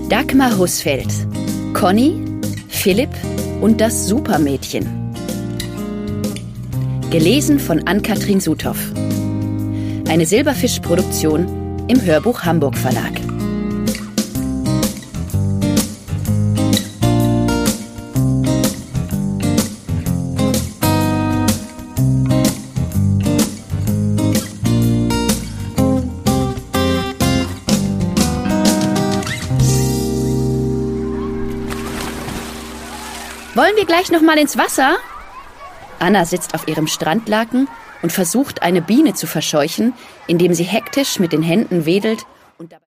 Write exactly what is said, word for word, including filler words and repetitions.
Dagmar Husfeld, Conny, Philipp und das Supermädchen. Gelesen von Ann-Kathrin Suthoff. Eine Silberfisch-Produktion im Hörbuch Hamburg Verlag. Wollen wir gleich noch mal ins Wasser? Anna sitzt auf ihrem Strandlaken und versucht, eine Biene zu verscheuchen, indem sie hektisch mit den Händen wedelt und dabei